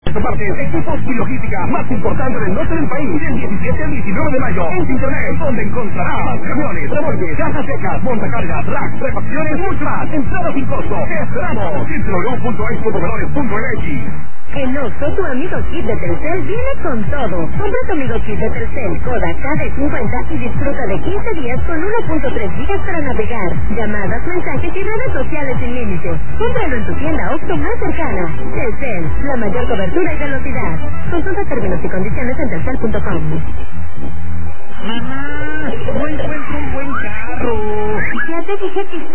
Partes, equipos y logística más importante del norte del país. Del 17 al 19 de mayo. En Internet, donde encontrarás camiones, remolques, cajas secas, montacargas, racks, refacciones y mucho más. Entrada sin costo. ¡Te esperamos! www.expoproveedores.mx. En Oxxo, tu amigo Kit de Telcel viene con todo. Compra tu amigo Kit de Telcel Koda KD50 y disfruta de 15 días con 1.3 gigas para navegar, llamadas, mensajes y redes sociales sin límite. Cómpralo en tu tienda Oxxo más cercana. Telcel, la mayor cobertura y velocidad. Consulta términos y condiciones en telcel.com. Mamá, no encuentro un buen carro. Ya te dije que